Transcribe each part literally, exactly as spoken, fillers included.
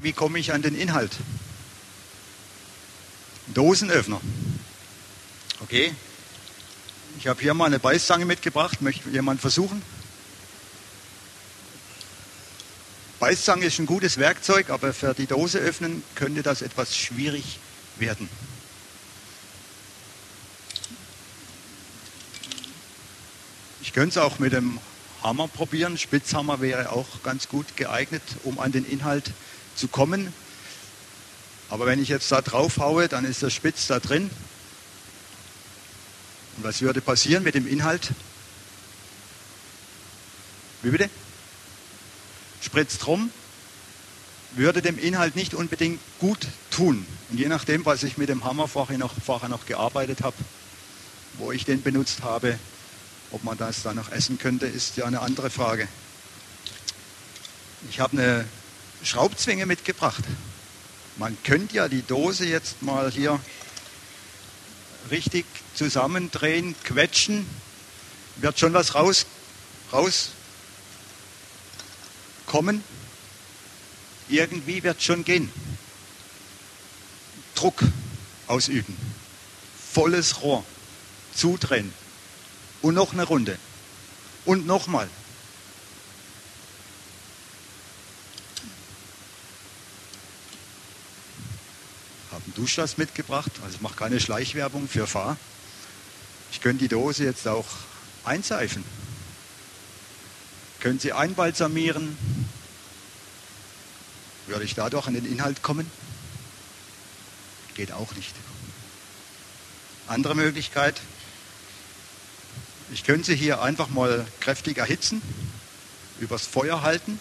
wie komme ich an den Inhalt? Dosenöffner. Okay. Ich habe hier mal eine Beißzange mitgebracht. Möchte jemand versuchen? Beißzange ist ein gutes Werkzeug, aber für die Dose öffnen könnte das etwas schwierig werden. Ich könnte es auch mit dem Hammer probieren. Spitzhammer wäre auch ganz gut geeignet, um an den Inhalt zu kommen. Aber wenn ich jetzt da drauf haue, dann ist der Spitz da drin. Und was würde passieren mit dem Inhalt? Wie bitte? Spritzt rum, würde dem Inhalt nicht unbedingt gut tun. Und je nachdem, was ich mit dem Hammer vorher noch, vorher noch gearbeitet habe, wo ich den benutzt habe, ob man das dann noch essen könnte, ist ja eine andere Frage. Ich habe eine Schraubzwinge mitgebracht. Man könnte ja die Dose jetzt mal hier richtig zusammendrehen, quetschen, wird schon was raus, rauskommen. Irgendwie wird schon gehen. Druck ausüben. Volles Rohr. Zudrehen. Und noch eine Runde. Und nochmal. Habe einen Duschlass mitgebracht, also mache keine Schleichwerbung für Fahr. Ich könnte die Dose jetzt auch einseifen. Können Sie einbalsamieren? Würde ich dadurch an den Inhalt kommen? Geht auch nicht. Andere Möglichkeit. Ich könnte sie hier einfach mal kräftig erhitzen, übers Feuer halten.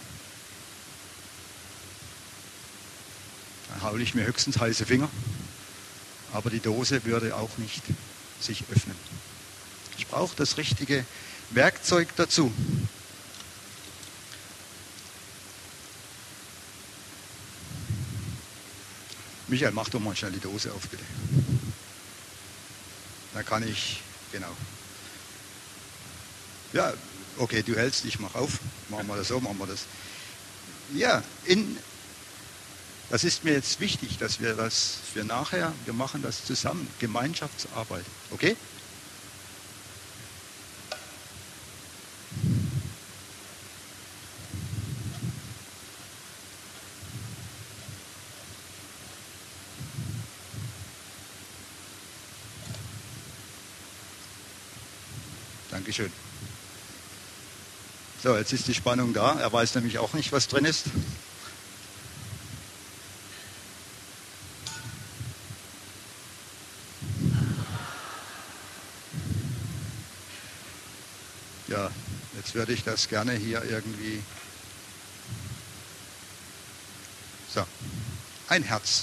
Dann haue ich mir höchstens heiße Finger. Aber die Dose würde auch nicht sich öffnen. Ich brauche das richtige Werkzeug dazu. Michael, mach doch mal schnell die Dose auf, bitte. Dann kann ich, genau. Ja, okay, du hältst, ich mach auf. Machen wir das so, machen wir das. Ja, in, das ist mir jetzt wichtig, dass wir das für nachher, wir machen das zusammen, Gemeinschaftsarbeit. Okay? Dankeschön. So, jetzt ist die Spannung da. Er weiß nämlich auch nicht, was drin ist. Ja, jetzt würde ich das gerne hier irgendwie... So, ein Herz.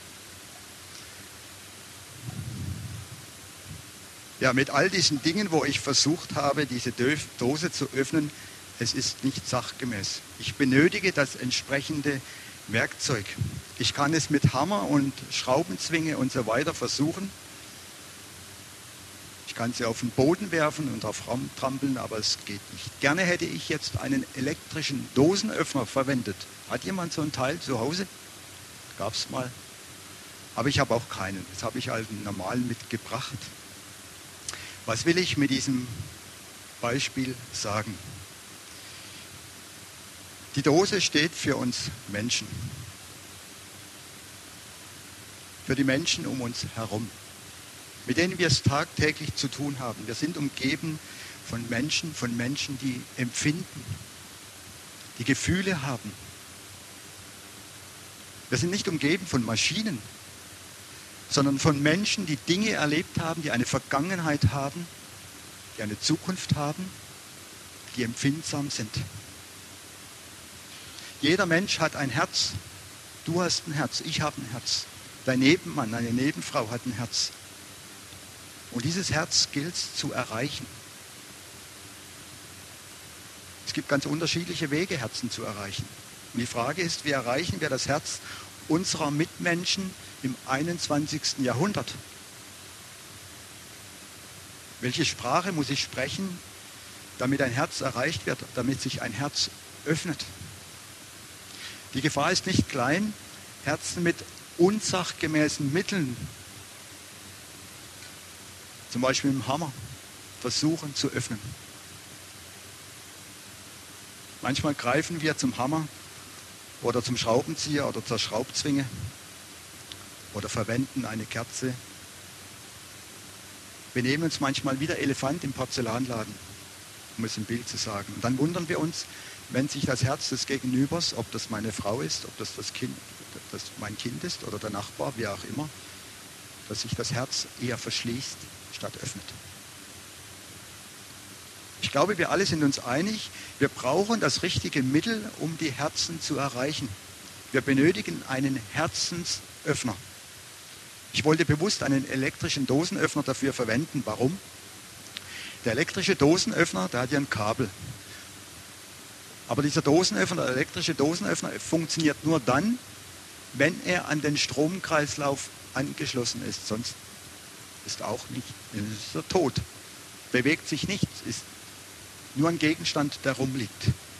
Ja, mit all diesen Dingen, wo ich versucht habe, diese Dose zu öffnen, es ist nicht sachgemäß. Ich benötige das entsprechende Werkzeug. Ich kann es mit Hammer und Schraubenzwinge und so weiter versuchen. Ich kann sie auf den Boden werfen und drauf trampeln, aber es geht nicht. Gerne hätte ich jetzt einen elektrischen Dosenöffner verwendet. Hat jemand so ein Teil zu Hause? Gab es mal. Aber ich habe auch keinen. Jetzt habe ich halt einen normalen mitgebracht. Was will ich mit diesem Beispiel sagen? Die Dose steht für uns Menschen. Für die Menschen um uns herum, mit denen wir es tagtäglich zu tun haben. Wir sind umgeben von Menschen, von Menschen, die empfinden, die Gefühle haben. Wir sind nicht umgeben von Maschinen, sondern von Menschen, die Dinge erlebt haben, die eine Vergangenheit haben, die eine Zukunft haben, die empfindsam sind. Jeder Mensch hat ein Herz. Du hast ein Herz, ich habe ein Herz. Dein Nebenmann, deine Nebenfrau hat ein Herz. Und dieses Herz gilt es zu erreichen. Es gibt ganz unterschiedliche Wege, Herzen zu erreichen. Und die Frage ist, wie erreichen wir das Herz unserer Mitmenschen im einundzwanzigsten Jahrhundert? Welche Sprache muss ich sprechen, damit ein Herz erreicht wird, damit sich ein Herz öffnet? Die Gefahr ist nicht klein, Herzen mit unsachgemäßen Mitteln, zum Beispiel mit dem Hammer, versuchen zu öffnen. Manchmal greifen wir zum Hammer oder zum Schraubenzieher oder zur Schraubzwinge oder verwenden eine Kerze. Wir nehmen uns manchmal wie der Elefant im Porzellanladen, um es im Bild zu sagen. Und dann wundern wir uns, wenn sich das Herz des Gegenübers, ob das meine Frau ist, ob das, das, kind, das mein Kind ist oder der Nachbar, wie auch immer, dass sich das Herz eher verschließt, statt öffnet. Ich glaube, wir alle sind uns einig, wir brauchen das richtige Mittel, um die Herzen zu erreichen. Wir benötigen einen Herzensöffner. Ich wollte bewusst einen elektrischen Dosenöffner dafür verwenden. Warum? Der elektrische Dosenöffner, der hat ja ein Kabel. Aber dieser Dosenöffner, der elektrische Dosenöffner, funktioniert nur dann, wenn er an den Stromkreislauf angeschlossen ist. Sonst ist auch nicht, ist er tot. Bewegt sich nichts, ist nur ein Gegenstand, der rumliegt.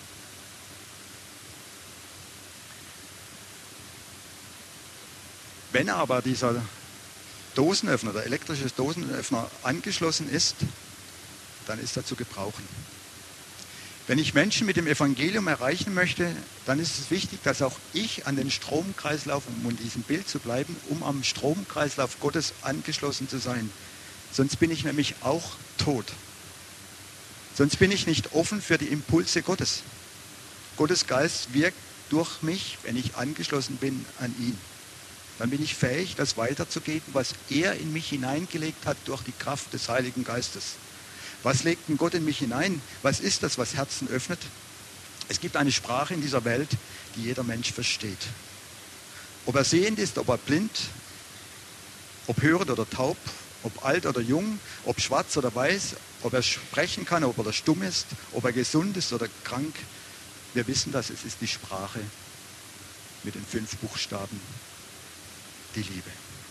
Wenn aber dieser Dosenöffner, der elektrische Dosenöffner angeschlossen ist, dann ist er zu gebrauchen. Wenn ich Menschen mit dem Evangelium erreichen möchte, dann ist es wichtig, dass auch ich an den Stromkreislauf, um in diesem Bild zu bleiben, um am Stromkreislauf Gottes angeschlossen zu sein. Sonst bin ich nämlich auch tot. Sonst bin ich nicht offen für die Impulse Gottes. Gottes Geist wirkt durch mich, wenn ich angeschlossen bin an ihn. Dann bin ich fähig, das weiterzugeben, was er in mich hineingelegt hat durch die Kraft des Heiligen Geistes. Was legt denn Gott in mich hinein? Was ist das, was Herzen öffnet? Es gibt eine Sprache in dieser Welt, die jeder Mensch versteht. Ob er sehend ist, ob er blind, ob hörend oder taub, ob alt oder jung, ob schwarz oder weiß, ob er sprechen kann, ob er stumm ist, ob er gesund ist oder krank. Wir wissen das, es ist die Sprache mit den fünf Buchstaben, die Liebe.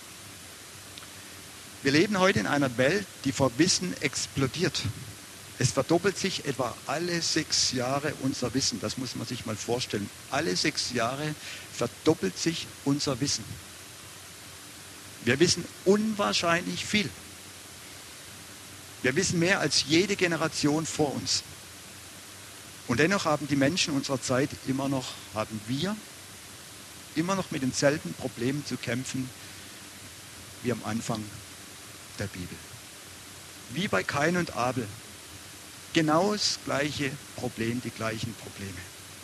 Wir leben heute in einer Welt, die vor Wissen explodiert. Es verdoppelt sich etwa alle sechs Jahre unser Wissen. Das muss man sich mal vorstellen. Alle sechs Jahre verdoppelt sich unser Wissen. Wir wissen unwahrscheinlich viel. Wir wissen mehr als jede Generation vor uns. Und dennoch haben die Menschen unserer Zeit immer noch, haben wir immer noch mit denselben Problemen zu kämpfen wie am Anfang der Bibel. Wie bei Kain und Abel. Genau das gleiche Problem, die gleichen Probleme.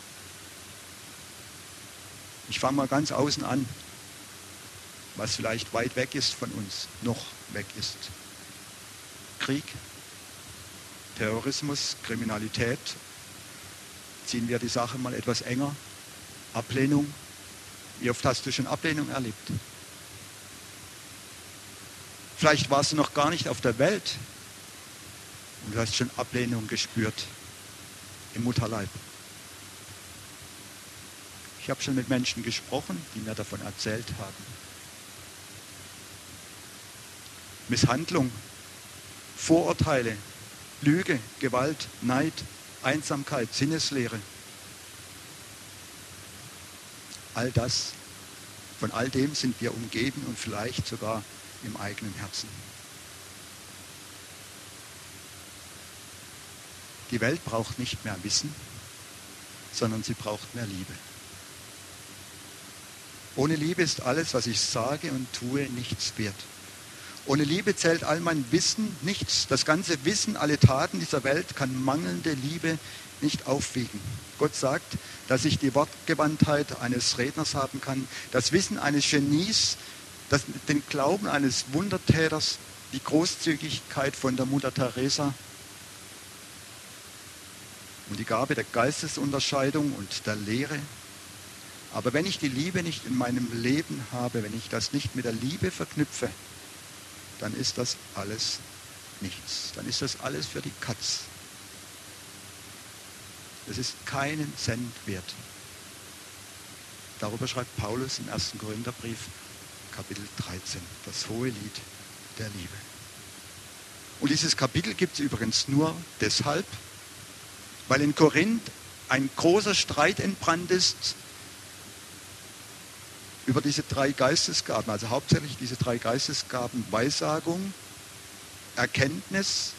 Ich fange mal ganz außen an, was vielleicht weit weg ist von uns, noch weg ist. Krieg, Terrorismus, Kriminalität. Ziehen wir die Sache mal etwas enger. Ablehnung. Wie oft hast du schon Ablehnung erlebt? Vielleicht warst du noch gar nicht auf der Welt und du hast schon Ablehnung gespürt im Mutterleib. Ich habe schon mit Menschen gesprochen, die mir davon erzählt haben. Misshandlung, Vorurteile, Lüge, Gewalt, Neid, Einsamkeit, Sinneslehre. All das, von all dem sind wir umgeben und vielleicht sogar im eigenen Herzen. Die Welt braucht nicht mehr Wissen, sondern sie braucht mehr Liebe. Ohne Liebe ist alles, was ich sage und tue, nichts wert. Ohne Liebe zählt all mein Wissen nichts. Das ganze Wissen, alle Taten dieser Welt kann mangelnde Liebe nicht aufwiegen. Gott sagt, dass ich die Wortgewandtheit eines Redners haben kann, das Wissen eines Genies, das, den Glauben eines Wundertäters, die Großzügigkeit von der Mutter Teresa und die Gabe der Geistesunterscheidung und der Lehre. Aber wenn ich die Liebe nicht in meinem Leben habe, wenn ich das nicht mit der Liebe verknüpfe, dann ist das alles nichts. Dann ist das alles für die Katz. Es ist keinen Cent wert. Darüber schreibt Paulus im ersten Korintherbrief, Kapitel dreizehn, das hohe Lied der Liebe. Und dieses Kapitel gibt es übrigens nur deshalb, weil in Korinth ein großer Streit entbrannt ist über diese drei Geistesgaben, also hauptsächlich diese drei Geistesgaben Weissagung, Erkenntnis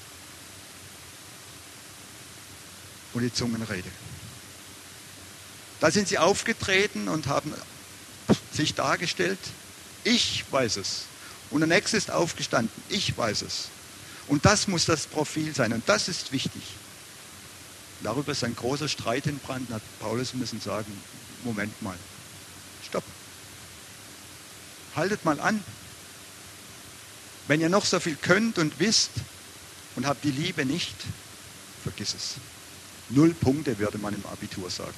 und die Zungenrede. Da sind sie aufgetreten und haben sich dargestellt, ich weiß es. Und der Nächste ist aufgestanden, ich weiß es. Und das muss das Profil sein und das ist wichtig. Darüber ist ein großer Streit entbrannt, hat Paulus müssen sagen, Moment mal, stopp. Haltet mal an. Wenn ihr noch so viel könnt und wisst und habt die Liebe nicht, vergiss es. Null Punkte würde man im Abitur sagen.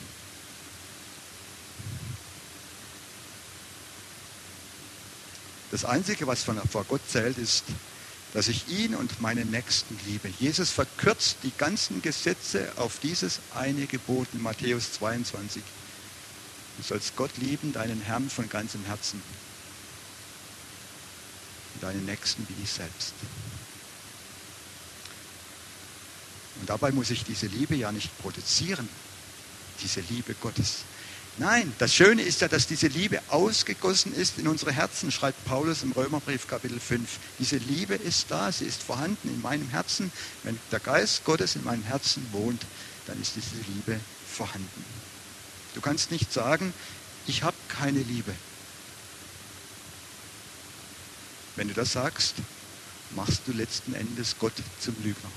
Das Einzige, was von, vor Gott zählt, ist, dass ich ihn und meinen Nächsten liebe. Jesus verkürzt die ganzen Gesetze auf dieses eine Gebot in Matthäus zweiundzwanzig. Du sollst Gott lieben, deinen Herrn von ganzem Herzen. Und deinen Nächsten wie dich selbst. Und dabei muss ich diese Liebe ja nicht produzieren, diese Liebe Gottes. Nein, das Schöne ist ja, dass diese Liebe ausgegossen ist in unsere Herzen, schreibt Paulus im Römerbrief Kapitel fünf. Diese Liebe ist da, sie ist vorhanden in meinem Herzen. Wenn der Geist Gottes in meinem Herzen wohnt, dann ist diese Liebe vorhanden. Du kannst nicht sagen, ich habe keine Liebe. Wenn du das sagst, machst du letzten Endes Gott zum Lügner.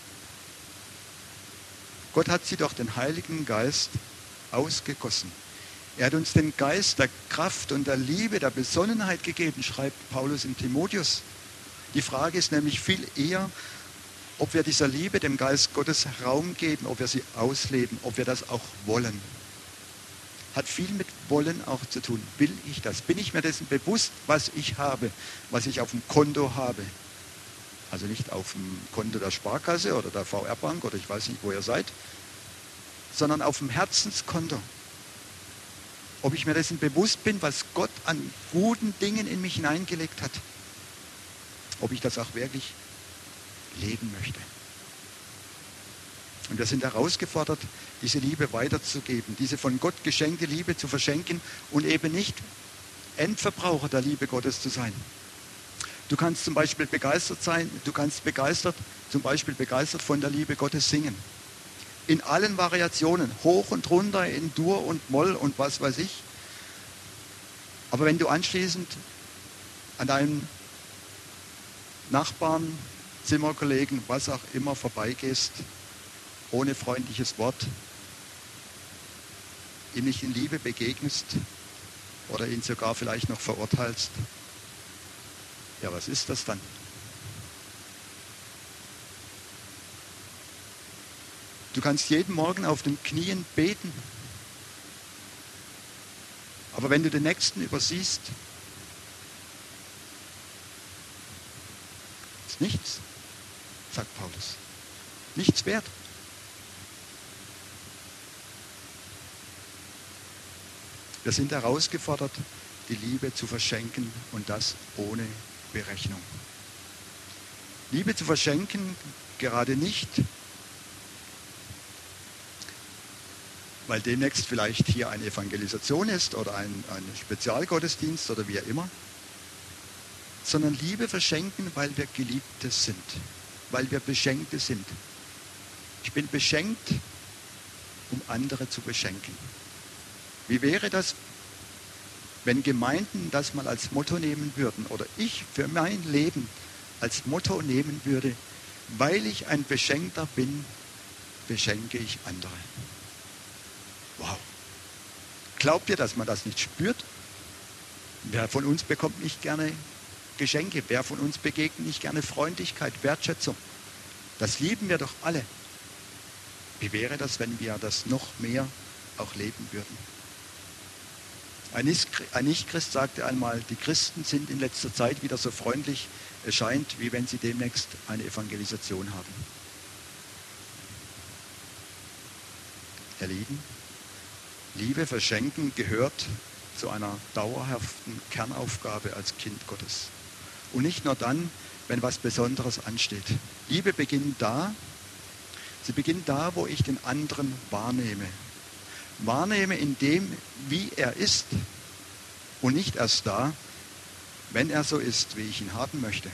Gott hat sie durch den Heiligen Geist ausgegossen. Er hat uns den Geist der Kraft und der Liebe, der Besonnenheit gegeben, schreibt Paulus in Timotheus. Die Frage ist nämlich viel eher, ob wir dieser Liebe, dem Geist Gottes Raum geben, ob wir sie ausleben, ob wir das auch wollen. Hat viel mit Wollen auch zu tun. Will ich das? Bin ich mir dessen bewusst, was ich habe, was ich auf dem Konto habe? Also nicht auf dem Konto der Sparkasse oder der V R-Bank oder ich weiß nicht, wo ihr seid, sondern auf dem Herzenskonto. Ob ich mir dessen bewusst bin, was Gott an guten Dingen in mich hineingelegt hat. Ob ich das auch wirklich leben möchte. Und wir sind herausgefordert, diese Liebe weiterzugeben, diese von Gott geschenkte Liebe zu verschenken und eben nicht Endverbraucher der Liebe Gottes zu sein. Du kannst zum Beispiel begeistert sein, du kannst begeistert, zum Beispiel begeistert von der Liebe Gottes singen. In allen Variationen, hoch und runter, in Dur und Moll und was weiß ich. Aber wenn du anschließend an deinem Nachbarn, Zimmerkollegen, was auch immer vorbeigehst, ohne freundliches Wort, ihm nicht in Liebe begegnest oder ihn sogar vielleicht noch verurteilst, ja, was ist das dann? Du kannst jeden Morgen auf den Knien beten. Aber wenn du den Nächsten übersiehst, ist nichts, sagt Paulus. Nichts wert. Wir sind herausgefordert, die Liebe zu verschenken und das ohne Berechnung. Liebe zu verschenken gerade nicht, weil demnächst vielleicht hier eine Evangelisation ist oder ein, ein Spezialgottesdienst oder wie auch immer, sondern Liebe verschenken, weil wir Geliebte sind, weil wir Beschenkte sind. Ich bin beschenkt, um andere zu beschenken. Wie wäre das, wenn Gemeinden das mal als Motto nehmen würden oder ich für mein Leben als Motto nehmen würde, weil ich ein Beschenkter bin, beschenke ich andere. Wow. Glaubt ihr, dass man das nicht spürt? Wer von uns bekommt nicht gerne Geschenke? Wer von uns begegnet nicht gerne Freundlichkeit, Wertschätzung? Das lieben wir doch alle. Wie wäre das, wenn wir das noch mehr auch leben würden? Ein Nichtchrist sagte einmal, die Christen sind in letzter Zeit wieder so freundlich, es scheint, wie wenn sie demnächst eine Evangelisation haben. Ihr Lieben, Liebe verschenken gehört zu einer dauerhaften Kernaufgabe als Kind Gottes. Und nicht nur dann, wenn was Besonderes ansteht. Liebe beginnt da, sie beginnt da, wo ich den anderen wahrnehme. Wahrnehme in dem, wie er ist und nicht erst da, wenn er so ist, wie ich ihn haben möchte.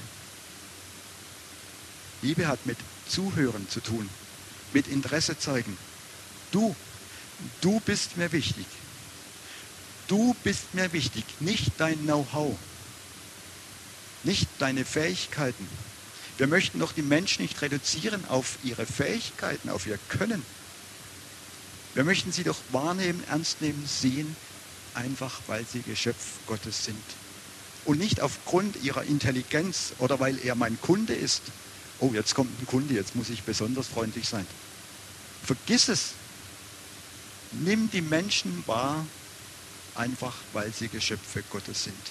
Liebe hat mit Zuhören zu tun, mit Interesse zeigen. Du, du bist mir wichtig. Du bist mir wichtig, nicht dein Know-how, nicht deine Fähigkeiten. Wir möchten doch die Menschen nicht reduzieren auf ihre Fähigkeiten, auf ihr Können. Wir möchten sie doch wahrnehmen, ernst nehmen, sehen, einfach weil sie Geschöpf Gottes sind. Und nicht aufgrund ihrer Intelligenz oder weil er mein Kunde ist. Oh, jetzt kommt ein Kunde, jetzt muss ich besonders freundlich sein. Vergiss es. Nimm die Menschen wahr, einfach weil sie Geschöpfe Gottes sind.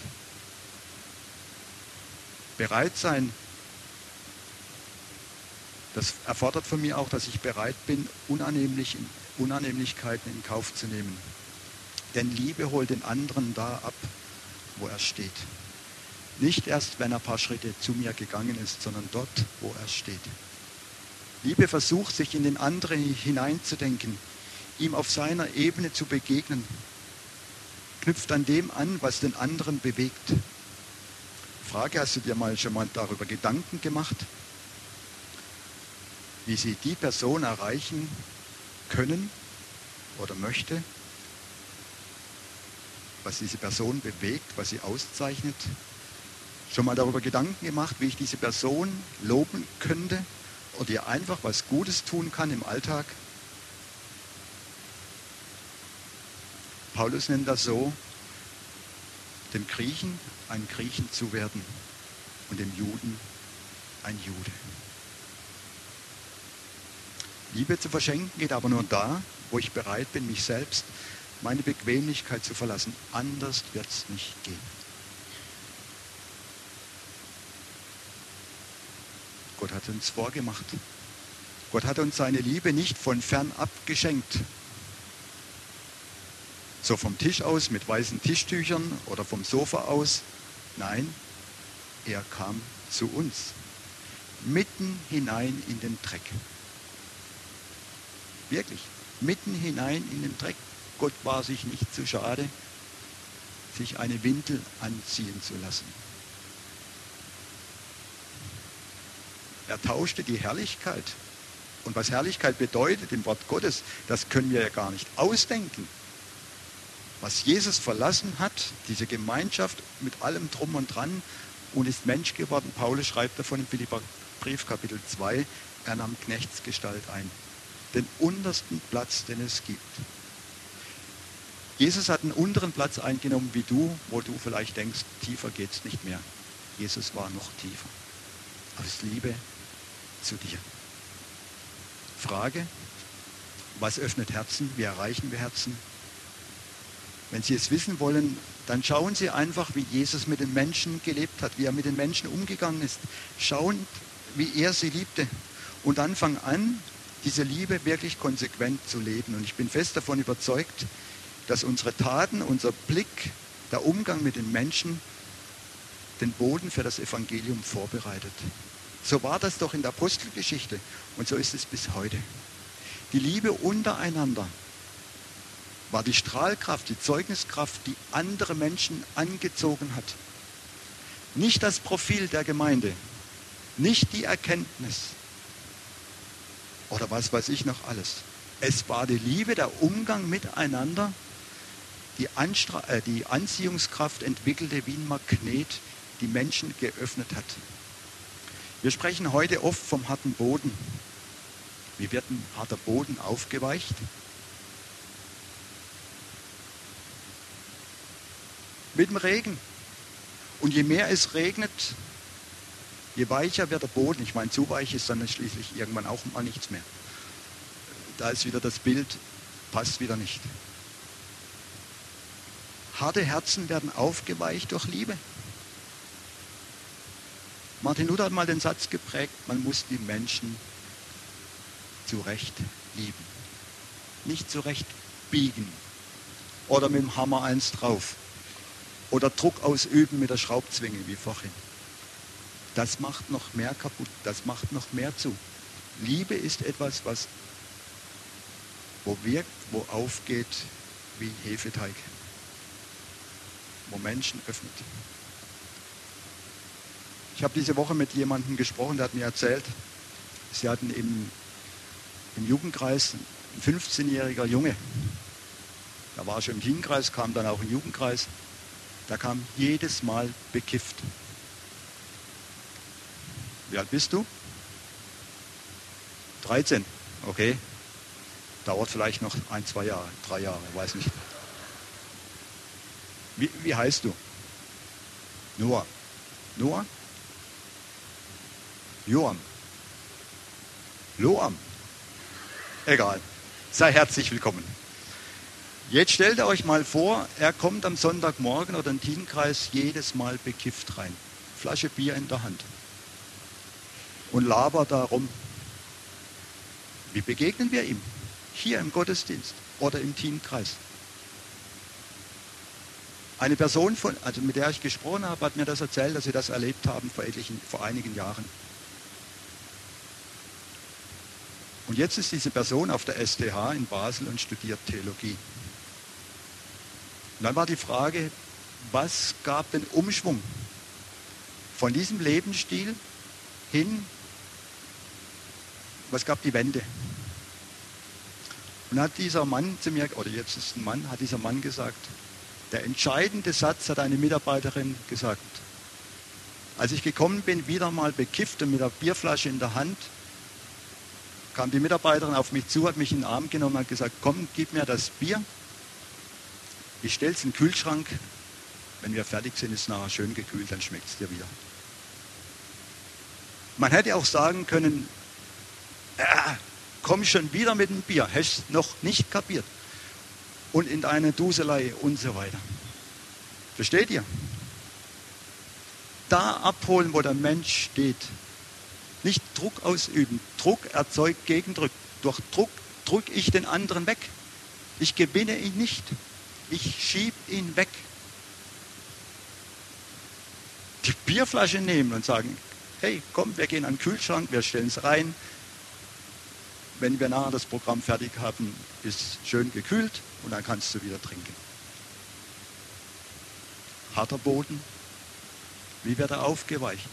Bereit sein, das erfordert von mir auch, dass ich bereit bin, Unannehmlich, Unannehmlichkeiten in Kauf zu nehmen. Denn Liebe holt den anderen da ab, wo er steht. Nicht erst, wenn er ein paar Schritte zu mir gegangen ist, sondern dort, wo er steht. Liebe versucht, sich in den anderen hineinzudenken, ihm auf seiner Ebene zu begegnen, knüpft an dem an, was den anderen bewegt. Frage, hast du dir mal schon mal darüber Gedanken gemacht, wie sie die Person erreichen können oder möchte, was diese Person bewegt, was sie auszeichnet? Schon mal darüber Gedanken gemacht, wie ich diese Person loben könnte oder ihr einfach was Gutes tun kann im Alltag? Paulus nennt das so, dem Griechen ein Griechen zu werden und dem Juden ein Jude. Liebe zu verschenken geht aber nur da, wo ich bereit bin, mich selbst, meine Bequemlichkeit zu verlassen. Anders wird es nicht gehen. Gott hat uns vorgemacht. Gott hat uns seine Liebe nicht von fernab geschenkt. So vom Tisch aus mit weißen Tischtüchern oder vom Sofa aus. Nein, er kam zu uns. Mitten hinein in den Dreck. Wirklich, mitten hinein in den Dreck. Gott war sich nicht zu schade, sich eine Windel anziehen zu lassen. Er tauschte die Herrlichkeit. Und was Herrlichkeit bedeutet im Wort Gottes, das können wir ja gar nicht ausdenken. Was Jesus verlassen hat, diese Gemeinschaft mit allem Drum und Dran und ist Mensch geworden. Paulus schreibt davon im Philipperbrief Kapitel zwei, er nahm Knechtsgestalt ein. Den untersten Platz, den es gibt. Jesus hat einen unteren Platz eingenommen wie du, wo du vielleicht denkst, tiefer geht es nicht mehr. Jesus war noch tiefer. Aus Liebe zu dir. Frage, was öffnet Herzen? Wie erreichen wir Herzen? Wenn Sie es wissen wollen, dann schauen Sie einfach, wie Jesus mit den Menschen gelebt hat, wie er mit den Menschen umgegangen ist. Schauen, wie er sie liebte. Und dann fang an, diese Liebe wirklich konsequent zu leben. Und ich bin fest davon überzeugt, dass unsere Taten, unser Blick, der Umgang mit den Menschen den Boden für das Evangelium vorbereitet. So war das doch in der Apostelgeschichte und so ist es bis heute. Die Liebe untereinander war die Strahlkraft, die Zeugniskraft, die andere Menschen angezogen hat. Nicht das Profil der Gemeinde, nicht die Erkenntnis oder was weiß ich noch alles. Es war die Liebe, der Umgang miteinander, die, Anstra äh, die Anziehungskraft entwickelte wie ein Magnet, die Menschen geöffnet hat. Wir sprechen heute oft vom harten Boden. Wie wird ein harter Boden aufgeweicht? Mit dem Regen. Und je mehr es regnet, je weicher wird der Boden. Ich meine, zu weich ist dann schließlich irgendwann auch mal nichts mehr. Da ist wieder das Bild, passt wieder nicht. Harte Herzen werden aufgeweicht durch Liebe. Martin Luther hat mal den Satz geprägt, man muss die Menschen zu Recht lieben. Nicht zu Recht biegen oder mit dem Hammer eins drauf oder Druck ausüben mit der Schraubzwinge wie vorhin. Das macht noch mehr kaputt, das macht noch mehr zu. Liebe ist etwas, was wo wirkt, wo aufgeht wie Hefeteig. wo Menschen öffnet. Ich habe diese Woche mit jemandem gesprochen, der hat mir erzählt, sie hatten im, im Jugendkreis ein fünfzehnjähriger Junge. Da war er schon im Teamkreis, kam dann auch im Jugendkreis. Der kam jedes Mal bekifft. Wie alt bist du? dreizehn. Okay. Dauert vielleicht noch ein, zwei Jahre, drei Jahre, weiß nicht. Wie, wie heißt du? Noah. Noah? Joam. Loam. Egal. Sei herzlich willkommen. Jetzt stellt ihr euch mal vor, er kommt am Sonntagmorgen oder im Teamkreis jedes Mal bekifft rein. Flasche Bier in der Hand. Und labert da rum. Wie begegnen wir ihm? Hier im Gottesdienst oder im Teamkreis. Eine Person, von, also mit der ich gesprochen habe, hat mir das erzählt, dass sie das erlebt haben vor, etlichen, vor einigen Jahren. Und jetzt ist diese Person auf der S D H in Basel und studiert Theologie. Und dann war die Frage, was gab den Umschwung von diesem Lebensstil hin, was gab die Wende? Und hat dieser Mann zu mir, oder jetzt ist ein Mann, hat dieser Mann gesagt, der entscheidende Satz hat eine Mitarbeiterin gesagt. Als ich gekommen bin, wieder mal bekifft und mit der Bierflasche in der Hand, kam die Mitarbeiterin auf mich zu, hat mich in den Arm genommen und hat gesagt, komm, gib mir das Bier. Ich stelle es in den Kühlschrank. Wenn wir fertig sind, ist es nachher schön gekühlt, dann schmeckt es dir wieder. Man hätte auch sagen können, äh, komm schon wieder mit dem Bier, hast du noch nicht kapiert. Und in eine Duselei und so weiter. Versteht ihr? Da abholen, wo der Mensch steht. Nicht Druck ausüben. Druck erzeugt Gegendruck. Durch Druck drücke ich den anderen weg. Ich gewinne ihn nicht. Ich schiebe ihn weg. Die Bierflasche nehmen und sagen, hey, komm, wir gehen an den Kühlschrank, wir stellen es rein. Wenn wir nachher das Programm fertig haben, ist schön gekühlt und dann kannst du wieder trinken. Harter Boden, wie wird er aufgeweicht?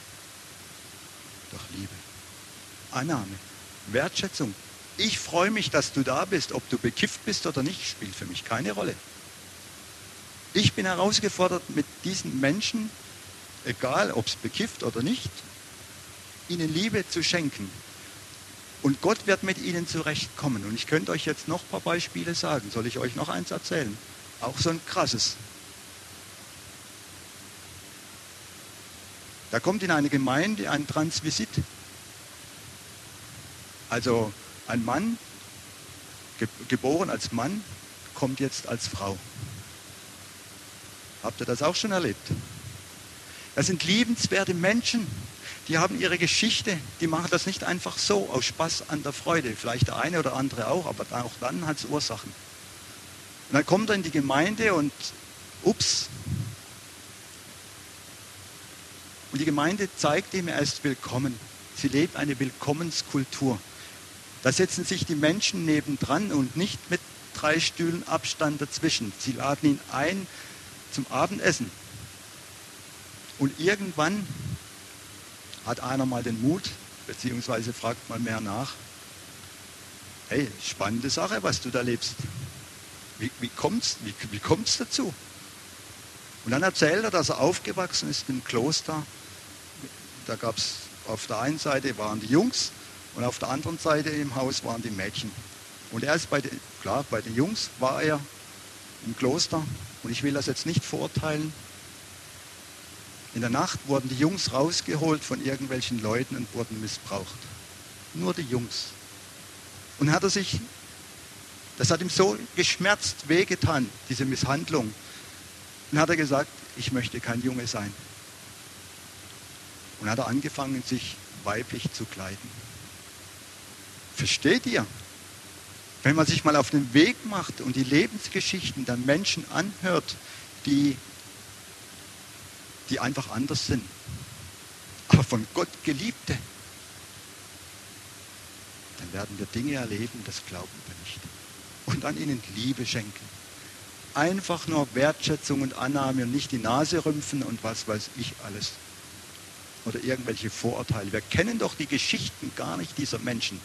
Durch Liebe, Annahme, Wertschätzung. Ich freue mich, dass du da bist. Ob du bekifft bist oder nicht, spielt für mich keine Rolle. Ich bin herausgefordert, mit diesen Menschen, egal ob es bekifft oder nicht, ihnen Liebe zu schenken. Und Gott wird mit ihnen zurechtkommen. Und ich könnte euch jetzt noch ein paar Beispiele sagen. Soll ich euch noch eins erzählen? Auch so ein krasses. Da kommt in eine Gemeinde ein Transvisit. Also ein Mann, ge- geboren als Mann, kommt jetzt als Frau. Habt ihr das auch schon erlebt? Das sind liebenswerte Menschen. Die haben ihre Geschichte, die machen das nicht einfach so, aus Spaß an der Freude. Vielleicht der eine oder andere auch, aber auch dann hat es Ursachen. Und dann kommt er in die Gemeinde und ups. Und die Gemeinde zeigt ihm, er ist willkommen. Sie lebt eine Willkommenskultur. Da setzen sich die Menschen nebendran und nicht mit drei Stühlen Abstand dazwischen. Sie laden ihn ein zum Abendessen. Und irgendwann hat einer mal den Mut, beziehungsweise fragt mal mehr nach. Hey, spannende Sache, was du da lebst. Wie, wie kommt's, wie, wie kommt's dazu? Und dann erzählt er, dass er aufgewachsen ist im Kloster. Da gab es auf der einen Seite waren die Jungs und auf der anderen Seite im Haus waren die Mädchen. Und er ist bei den, klar, bei den Jungs war er im Kloster. Und ich will das jetzt nicht verurteilen. In der Nacht wurden die Jungs rausgeholt von irgendwelchen Leuten und wurden missbraucht. Nur die Jungs. Und hat er sich, das hat ihm so geschmerzt, wehgetan, diese Misshandlung. Und hat er gesagt, ich möchte kein Junge sein. Und hat er angefangen, sich weiblich zu kleiden. Versteht ihr? Wenn man sich mal auf den Weg macht und die Lebensgeschichten der Menschen anhört, die, die einfach anders sind, aber von Gott Geliebte, dann werden wir Dinge erleben, das glauben wir nicht. Und dann ihnen Liebe schenken. Einfach nur Wertschätzung und Annahme und nicht die Nase rümpfen und was weiß ich alles. Oder irgendwelche Vorurteile. Wir kennen doch die Geschichten gar nicht dieser Menschen.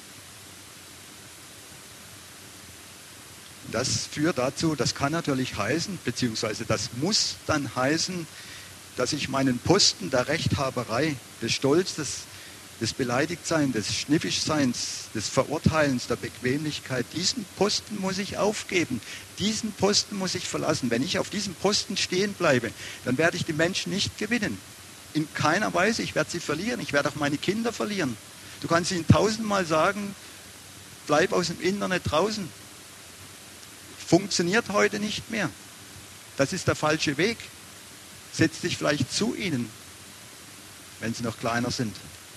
Das führt dazu, das kann natürlich heißen, beziehungsweise das muss dann heißen, dass ich meinen Posten der Rechthaberei, des Stolzes, des Beleidigtseins, des Schniffischseins, des Verurteilens, der Bequemlichkeit, diesen Posten muss ich aufgeben, diesen Posten muss ich verlassen. Wenn ich auf diesem Posten stehen bleibe, dann werde ich die Menschen nicht gewinnen. In keiner Weise, ich werde sie verlieren, ich werde auch meine Kinder verlieren. Du kannst ihnen tausendmal sagen, bleib aus dem Internet draußen. Funktioniert heute nicht mehr. Das ist der falsche Weg. Setz dich vielleicht zu ihnen, wenn sie noch kleiner sind.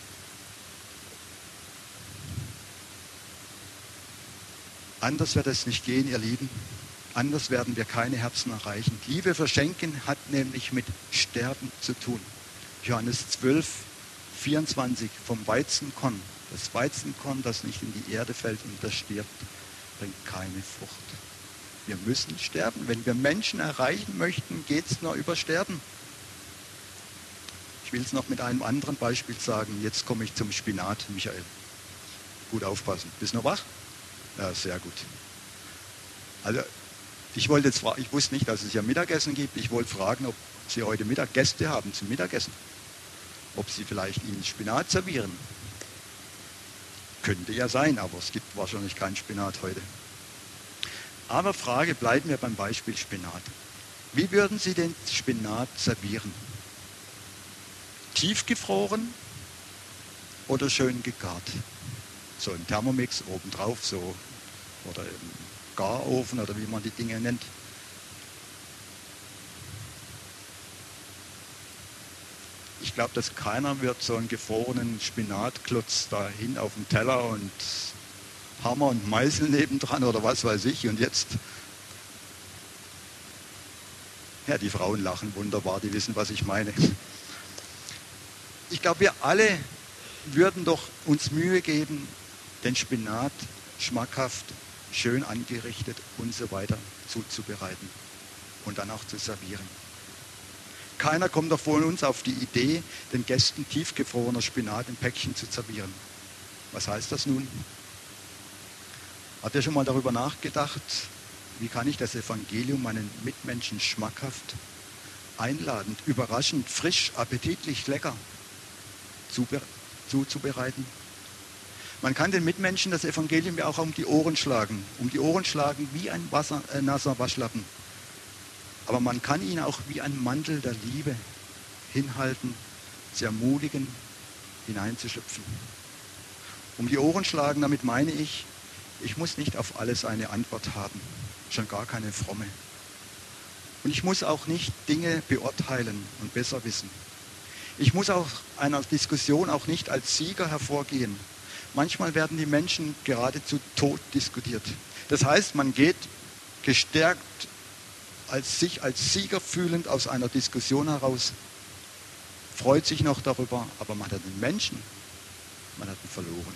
Anders wird es nicht gehen, ihr Lieben. Anders werden wir keine Herzen erreichen. Liebe verschenken hat nämlich mit Sterben zu tun. Johannes zwölf, vierundzwanzig, vom Weizenkorn. Das Weizenkorn, das nicht in die Erde fällt und das stirbt, bringt keine Frucht. Wir müssen sterben. Wenn wir Menschen erreichen möchten, geht es nur über Sterben. Ich will es noch mit einem anderen Beispiel sagen. Jetzt komme ich zum Spinat, Michael. Gut aufpassen. Bist du noch wach? Ja, sehr gut. Also, ich wollte jetzt fragen, ich wusste nicht, dass es hier Mittagessen gibt. Ich wollte fragen, ob Sie heute Mittag Gäste haben zum Mittagessen. Ob Sie vielleicht Ihnen Spinat servieren. Könnte ja sein, aber es gibt wahrscheinlich keinen Spinat heute. Aber Frage, bleiben wir beim Beispiel Spinat. Wie würden Sie den Spinat servieren? Tiefgefroren oder schön gegart? So ein Thermomix obendrauf, so, oder im Garofen oder wie man die Dinge nennt. Ich glaube, dass keiner wird so einen gefrorenen Spinatklotz dahin auf dem Teller und Hammer und Meißel nebendran oder was weiß ich. Und jetzt, ja, die Frauen lachen wunderbar, die wissen, was ich meine. Ich glaube, wir alle würden doch uns Mühe geben, den Spinat schmackhaft, schön angerichtet und so weiter zuzubereiten und dann auch zu servieren. Keiner kommt doch von uns auf die Idee, den Gästen tiefgefrorener Spinat im Päckchen zu servieren. Was heißt das nun? Habt ihr schon mal darüber nachgedacht, wie kann ich das Evangelium meinen Mitmenschen schmackhaft, einladend, überraschend, frisch, appetitlich, lecker zuzubereiten? Man kann den Mitmenschen das Evangelium ja auch um die Ohren schlagen, um die Ohren schlagen wie ein Wasser, äh, nasser Waschlappen. Aber man kann ihn auch wie ein Mantel der Liebe hinhalten, sie ermutigen, hineinzuschlüpfen. Um die Ohren schlagen, damit meine ich, ich muss nicht auf alles eine Antwort haben, schon gar keine fromme. Und ich muss auch nicht Dinge beurteilen und besser wissen. Ich muss auch einer Diskussion auch nicht als Sieger hervorgehen. Manchmal werden die Menschen geradezu tot diskutiert. Das heißt, man geht gestärkt, als sich als Sieger fühlend aus einer Diskussion heraus, freut sich noch darüber, aber man hat den Menschen, man hat ihn verloren.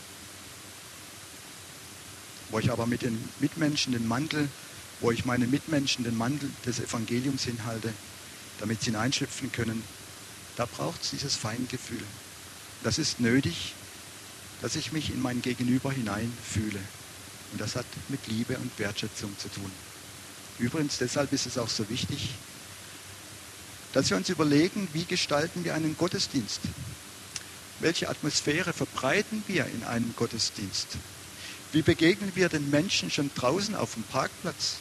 Wo ich aber mit den Mitmenschen den Mantel, wo ich meine Mitmenschen den Mantel des Evangeliums hinhalte, damit sie hineinschlüpfen können, da braucht es dieses Feingefühl. Das ist nötig, dass ich mich in mein Gegenüber hineinfühle. Und das hat mit Liebe und Wertschätzung zu tun. Übrigens, deshalb ist es auch so wichtig, dass wir uns überlegen, wie gestalten wir einen Gottesdienst? Welche Atmosphäre verbreiten wir in einem Gottesdienst? Wie begegnen wir den Menschen schon draußen auf dem Parkplatz?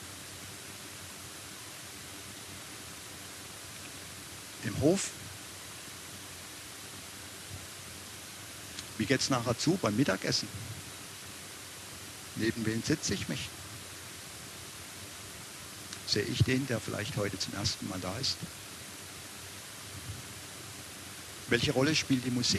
Im Hof? Wie geht es nachher zu beim Mittagessen? Neben wen setze ich mich? Sehe ich den, der vielleicht heute zum ersten Mal da ist? Welche Rolle spielt die Musik?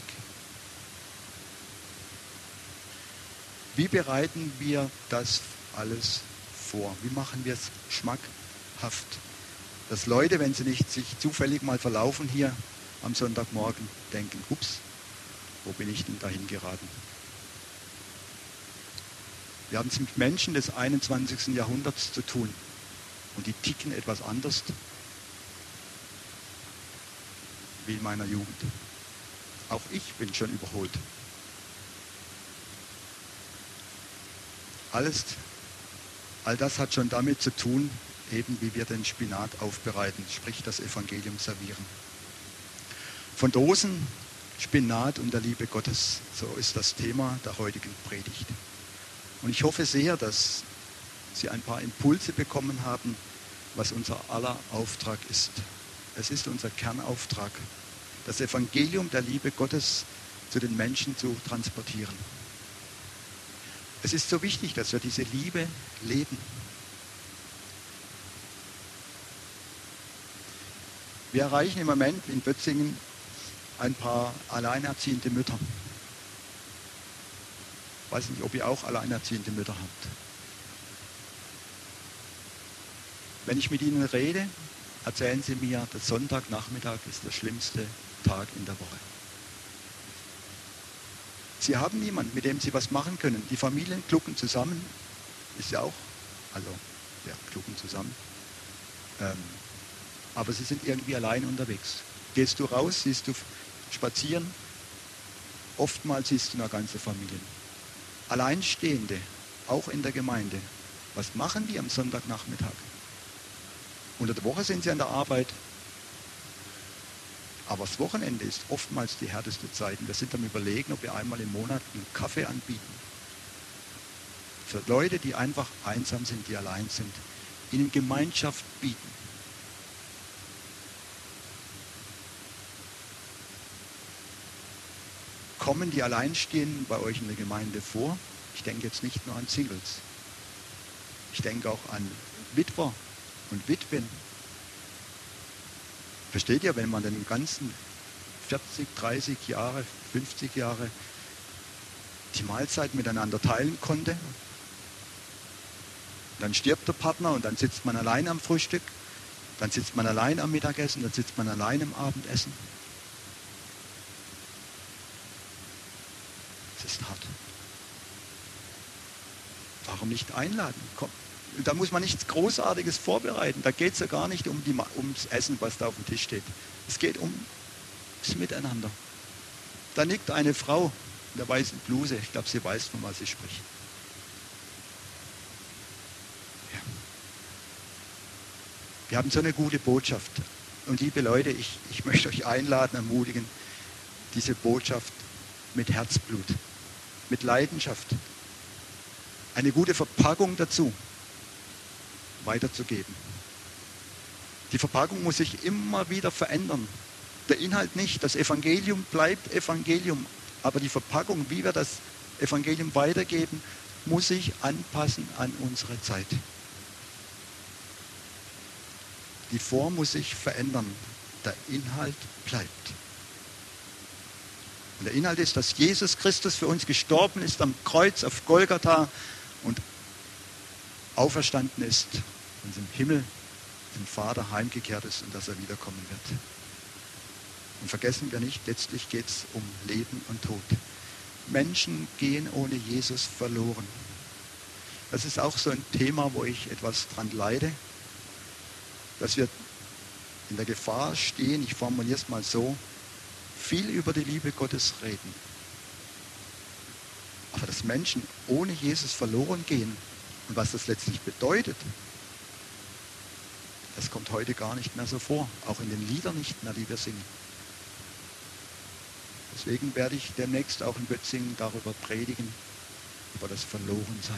Wie bereiten wir das alles vor? Wie machen wir es schmackhaft? Dass Leute, wenn sie nicht sich zufällig mal verlaufen hier am Sonntagmorgen, denken, ups, wo bin ich denn dahin geraten? Wir haben es mit Menschen des einundzwanzigsten Jahrhunderts zu tun. und die ticken etwas anders wie in meiner Jugend. Auch ich bin schon überholt. Alles, all das hat schon damit zu tun, eben wie wir den Spinat aufbereiten, sprich das Evangelium servieren. Von Dosen, Spinat und der Liebe Gottes, so ist das Thema der heutigen Predigt. Und ich hoffe sehr, dass Sie ein paar Impulse bekommen haben, was unser aller Auftrag ist. Es ist unser Kernauftrag, das Evangelium der Liebe Gottes zu den Menschen zu transportieren. Es ist so wichtig, dass wir diese Liebe leben. Wir erreichen im Moment in Bötzingen ein paar alleinerziehende Mütter. Ich weiß nicht, ob ihr auch alleinerziehende Mütter habt. Wenn ich mit ihnen rede, erzählen sie mir, der Sonntagnachmittag ist der schlimmste Tag in der Woche. Sie haben niemanden, mit dem sie was machen können. Die Familien klucken zusammen, ist ja auch, also ja, klucken zusammen. Ähm, aber sie sind irgendwie allein unterwegs. Gehst du raus, siehst du spazieren, oftmals siehst du eine ganze Familie. Alleinstehende, auch in der Gemeinde. Was machen die am Sonntagnachmittag? Unter der Woche sind sie an der Arbeit. Aber das Wochenende ist oftmals die härteste Zeit. Und wir sind am Überlegen, ob wir einmal im Monat einen Kaffee anbieten. Für Leute, die einfach einsam sind, die allein sind. Ihnen Gemeinschaft bieten. Kommen die Alleinstehenden bei euch in der Gemeinde vor? Ich denke jetzt nicht nur an Singles. Ich denke auch an Witwer und Witwen. Versteht ihr, wenn man den ganzen vierzig, dreißig Jahre, fünfzig Jahre die Mahlzeit miteinander teilen konnte? Dann stirbt der Partner und dann sitzt man allein am Frühstück, dann sitzt man allein am Mittagessen, dann sitzt man allein am Abendessen. Das ist hart. Warum nicht einladen? Komm. Da muss man nichts Großartiges vorbereiten. Da geht es ja gar nicht um die, ums Essen, was da auf dem Tisch steht. Es geht um das Miteinander. Da nickt eine Frau in der weißen Bluse. Ich glaube, sie weiß, von was sie spricht. Ja. Wir haben so eine gute Botschaft. Und liebe Leute, ich, ich möchte euch einladen, ermutigen, diese Botschaft mit Herzblut, mit Leidenschaft, eine gute Verpackung dazu weiterzugeben. Die Verpackung muss sich immer wieder verändern. Der Inhalt nicht. Das Evangelium bleibt Evangelium. Aber die Verpackung, wie wir das Evangelium weitergeben, muss sich anpassen an unsere Zeit. Die Form muss sich verändern. Der Inhalt bleibt. Und der Inhalt ist, dass Jesus Christus für uns gestorben ist am Kreuz auf Golgatha und auferstanden ist und im Himmel dem Vater heimgekehrt ist und dass er wiederkommen wird. Und vergessen wir nicht, letztlich geht es um Leben und Tod. Menschen gehen ohne Jesus verloren. Das ist auch so ein Thema, wo ich etwas dran leide, dass wir in der Gefahr stehen, ich formuliere es mal so, viel über die Liebe Gottes reden. Aber dass Menschen ohne Jesus verloren gehen und was das letztlich bedeutet, das kommt heute gar nicht mehr so vor. Auch in den Liedern nicht mehr, die wir singen. Deswegen werde ich demnächst auch in Bötzingen darüber predigen, über das Verlorensein.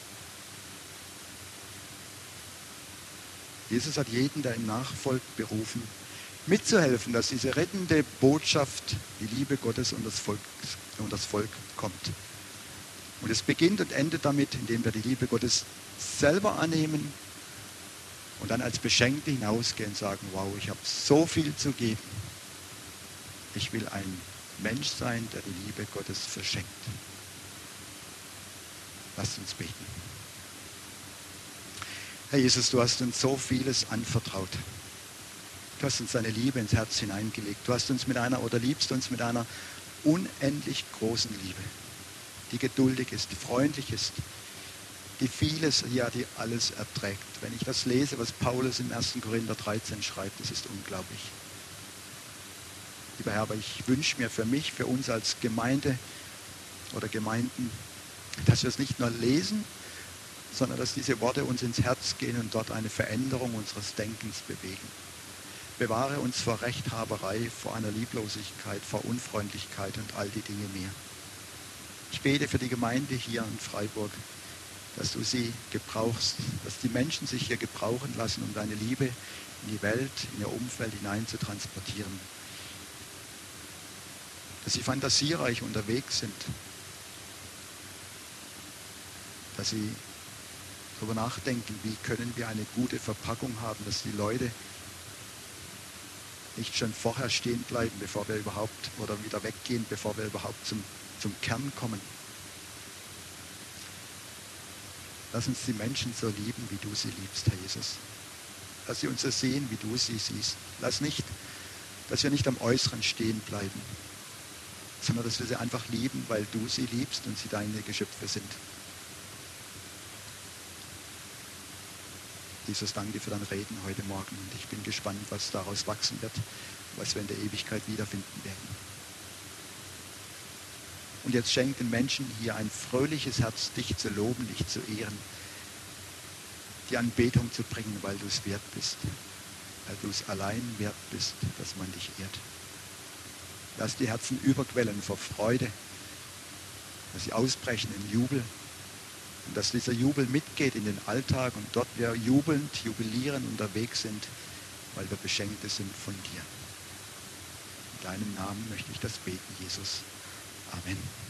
Jesus hat jeden, der ihm nachfolgt, berufen, mitzuhelfen, dass diese rettende Botschaft, die Liebe Gottes und das Volk, und das Volk kommt. Und es beginnt und endet damit, indem wir die Liebe Gottes selber annehmen und dann als Beschenkte hinausgehen und sagen, wow, ich habe so viel zu geben. Ich will ein Mensch sein, der die Liebe Gottes verschenkt. Lasst uns beten. Herr Jesus, du hast uns so vieles anvertraut. Du hast uns deine Liebe ins Herz hineingelegt. Du hast uns mit einer, oder liebst uns mit einer unendlich großen Liebe, die geduldig ist, die freundlich ist, die vieles, ja, die alles erträgt. Wenn ich das lese, was Paulus im ersten Korinther dreizehn schreibt, das ist unglaublich. Lieber Herr, aber ich wünsche mir für mich, für uns als Gemeinde oder Gemeinden, dass wir es nicht nur lesen, sondern dass diese Worte uns ins Herz gehen und dort eine Veränderung unseres Denkens bewegen. Bewahre uns vor Rechthaberei, vor einer Lieblosigkeit, vor Unfreundlichkeit und all die Dinge mehr. Ich bete für die Gemeinde hier in Freiburg, dass du sie gebrauchst, dass die Menschen sich hier gebrauchen lassen, um deine Liebe in die Welt, in ihr Umfeld hinein zu transportieren. Dass sie fantasiereich unterwegs sind, dass sie darüber nachdenken, wie können wir eine gute Verpackung haben, dass die Leute nicht schon vorher stehen bleiben, bevor wir überhaupt, oder wieder weggehen, bevor wir überhaupt zum, zum Kern kommen. Lass uns die Menschen so lieben, wie du sie liebst, Herr Jesus. Lass sie uns so sehen, wie du sie siehst. Lass nicht, dass wir nicht am Äußeren stehen bleiben, sondern dass wir sie einfach lieben, weil du sie liebst und sie deine Geschöpfe sind. Jesus, danke für dein Reden heute Morgen und ich bin gespannt, was daraus wachsen wird, was wir in der Ewigkeit wiederfinden werden. Und jetzt schenk den Menschen hier ein fröhliches Herz, dich zu loben, dich zu ehren, die Anbetung zu bringen, weil du es wert bist, weil du es allein wert bist, dass man dich ehrt. Lass die Herzen überquellen vor Freude, dass sie ausbrechen in Jubel und dass dieser Jubel mitgeht in den Alltag und dort wir jubelnd, jubilieren unterwegs sind, weil wir Beschenkte sind von dir. In deinem Namen möchte ich das beten, Jesus. Amen.